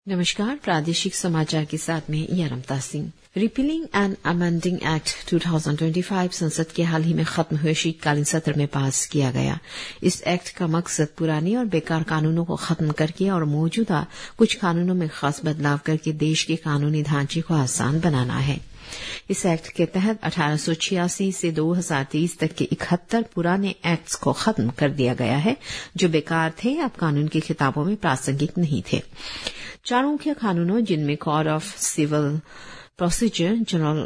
नमस्कार, प्रादेशिक समाचार के साथ में यरमता Singh. Repealing and amending act 2025 संसद के हाल ही में खत्म हुए शीतकालीन सत्र में पास किया गया। इस एक्ट का मकसद पुराने और बेकार कानूनों को खत्म करके और मौजूदा कुछ कानूनों में खास बदलाव करके देश के कानूनी ढांचे को आसान बनाना है। इस एक्ट के तहत 1886 से 2023 तक के 71 पुराने एक्ट्स को खत्म कर दिया गया है, जो बेकार थे, अब कानून की किताबों में प्रासंगिक नहीं थे। 4 मुख्य कानूनों, जिनमें code of civil procedure, general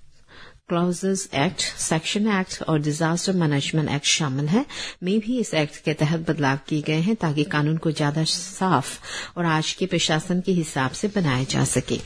clauses act, section act और डिजास्टर मैनेजमेंट एक्ट शामिल है, में भी इस एक्ट के तहत बदलाव किए गए हैं ताकि कानून को ज्यादा साफ और आज के प्रशासन के हिसाब से बनाया जा सके।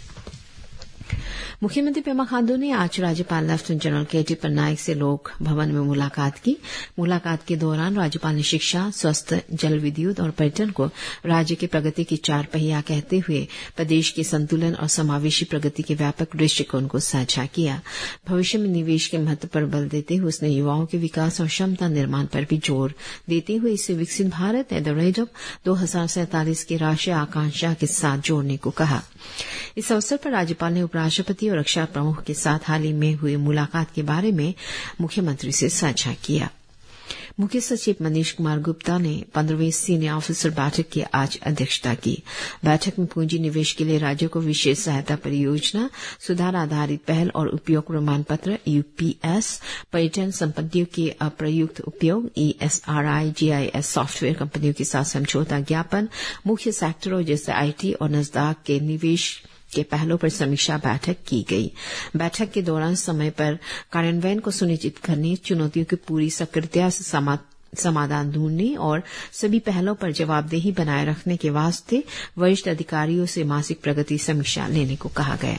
मुख्यमंत्री पेमा खांडू ने आज राज्यपाल लेफ्टिनेंट जनरल के.टी. पटनायक से लोक भवन में मुलाकात की। मुलाकात के दौरान राज्यपाल ने शिक्षा, स्वास्थ्य, जल विद्युत और पर्यटन को राज्य की प्रगति की 4 पहिया कहते हुए प्रदेश के संतुलन और समावेशी प्रगति के व्यापक दृष्टिकोण को साझा किया। भविष्य में निवेश के महत्व पर बल देते हुए उसने युवाओं के विकास और क्षमता निर्माण पर भी जोर देते हुए इसे विकसित Bharat at the rate of 2047 की राष्ट्रीय आकांक्षा के साथ जोड़ने को कहा। इस अवसर पर राज्यपाल ने उपराष्ट्रपति और रक्षा प्रमुख के साथ हाल ही में हुई मुलाकात के बारे में मुख्यमंत्री से साझा किया। मुख्य सचिव मनीष कुमार गुप्ता ने 15वीं सीनियर ऑफिसर बैठक की आज अध्यक्षता की। बैठक में पूंजी निवेश के लिए राज्यों को विशेष सहायता परियोजना, सुधार आधारित पहल और उपयोग प्रमाण पत्र UPS, पर्यटन संपत्तियों के अप्रयुक्त उपयोग ESRI, GIS सॉफ्टवेयर कंपनियों के साथ समझौता ज्ञापन, मुख्य सेक्टरों जैसे IT और NASDAQ के निवेश के पहलों पर समीक्षा बैठक की गई। बैठक के दौरान समय पर कार्यान्वयन को सुनिश्चित करने, चुनौतियों की पूरी सक्रियता से समाधान ढूंढने और सभी पहलों पर जवाबदेही बनाए रखने के वास्ते वरिष्ठ अधिकारियों से मासिक प्रगति समीक्षा लेने को कहा गया।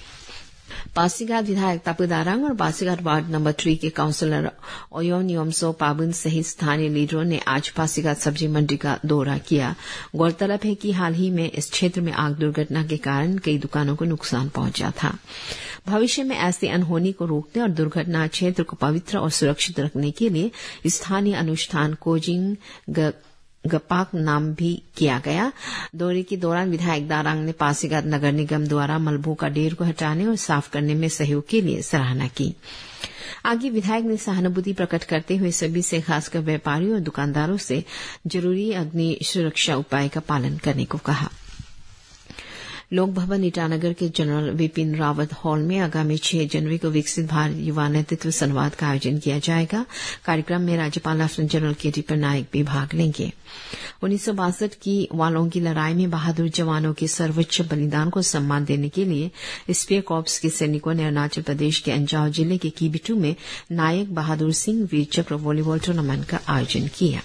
पासीघाट विधायक तापू दारांग और पासीघाट वार्ड नंबर 3 के काउंसिलर ओयोन योमसो पाबुन सहित स्थानीय लीडरों ने आज पासीघाट सब्जी मंडी का दौरा किया। गौरतलब है कि हाल ही में इस क्षेत्र में आग दुर्घटना के कारण कई दुकानों को नुकसान पहुंचा था। भविष्य में ऐसी अनहोनी को रोकने और दुर्घटना क्षेत्र को पवित्र और सुरक्षित रखने के लिए स्थानीय अनुष्ठान कोजिंग गपाक नाम भी किया गया। दौरे के दौरान विधायक दारांग ने पासीघाट नगर निगम द्वारा मलबों का ढेर को हटाने और साफ करने में सहयोग के लिए सराहना की। आगे विधायक ने सहानुभूति प्रकट करते हुए सभी से, खासकर व्यापारियों और दुकानदारों से जरूरी अग्नि सुरक्षा उपाय का पालन करने को कहा। लोक भवन ईटानगर के जनरल विपिन रावत हॉल में आगामी 6 जनवरी को विकसित भारत युवा नेतृत्व संवाद का आयोजन किया जाएगा। कार्यक्रम में राज्यपाल लेफ्टिनेंट जनरल के.टी. पटनायक भी भाग लेंगे। 1962 की वालों की लड़ाई में बहादुर जवानों के सर्वोच्च बलिदान को सम्मान देने के लिए स्पीयर कॉर्प्स के सैनिकों ने अरुणाचल प्रदेश के अंजाव जिले के किबिटू में नायक बहादुर सिंह वीर चक्र वॉलीबॉल टूर्नामेंट का आयोजन किया।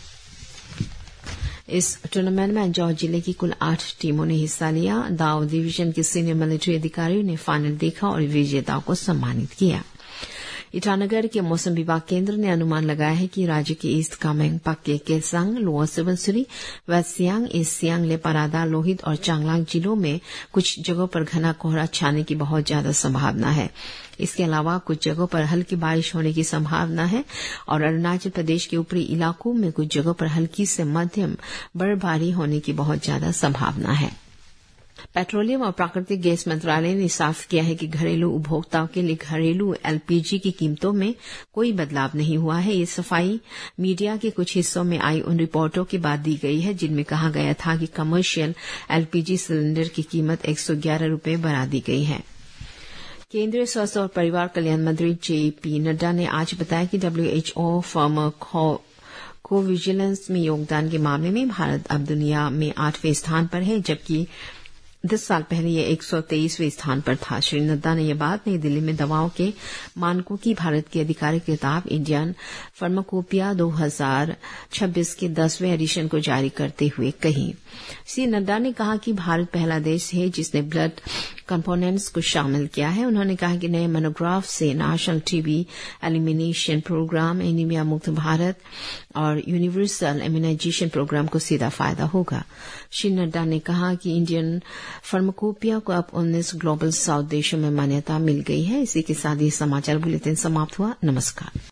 इस टूर्नामेंट में अंजाव जिले की कुल 8 टीमों ने हिस्सा लिया। दाव डिवीजन के सीनियर मिलिट्री अधिकारियों ने फाइनल देखा और विजेताओं को सम्मानित किया। ईटानगर के मौसम विभाग केंद्र ने अनुमान लगाया है कि राज्य के east Kameng, Pakke Kessang, lower Subansiri, west Siang, east Siang, Leparada, Lohit और चांगलांग जिलों में कुछ जगहों पर घना कोहरा छाने की बहुत ज्यादा संभावना है। इसके अलावा कुछ जगहों पर हल्की बारिश होने की संभावना है और अरुणाचल प्रदेश के ऊपरी इलाकों में कुछ जगहों पर हल्की से मध्यम बर्फबारी होने की बहुत ज्यादा संभावना है। पेट्रोलियम और प्राकृतिक गैस मंत्रालय ने साफ किया है कि घरेलू उपभोक्ताओं के लिए घरेलू LPG की कीमतों में कोई बदलाव नहीं हुआ है। ये सफाई मीडिया के कुछ हिस्सों में आई उन रिपोर्टों के बाद दी गई है जिनमें कहा गया था कि कमर्शियल LPG सिलेंडर की कीमत 111 रुपये बढ़ा दी गई है। केंद्रीय स्वास्थ्य और परिवार कल्याण मंत्री JP नड्डा ने आज बताया कि WHO फार्माकोविजिलेंस में योगदान के मामले में भारत अब दुनिया में 8वें स्थान पर है, जबकि 10 साल पहले यह 123वें स्थान पर था। श्री नड्डा ने यह बात नई दिल्ली में दवाओं के मानकों की भारत की आधिकारिक किताब इंडियन फार्माकोपिया 2026 के 10वें एडिशन को जारी करते हुए कही। श्री नड्डा ने कहा कि भारत पहला देश है जिसने ब्लड कंपोनेंट्स को शामिल किया है। उन्होंने कहा कि नए मोनोग्राफ से national TB elimination programme, anaemia मुक्त भारत और यूनिवर्सल इम्यूनाइजेशन प्रोग्राम को सीधा फायदा होगा। श्री नड्डा ने कहा कि इंडियन फार्माकोपिया को अब 19 ग्लोबल साउथ देशों में मान्यता मिल गई है। इसी के साथ ये समाचार बुलेटिन समाप्त हुआ। नमस्कार।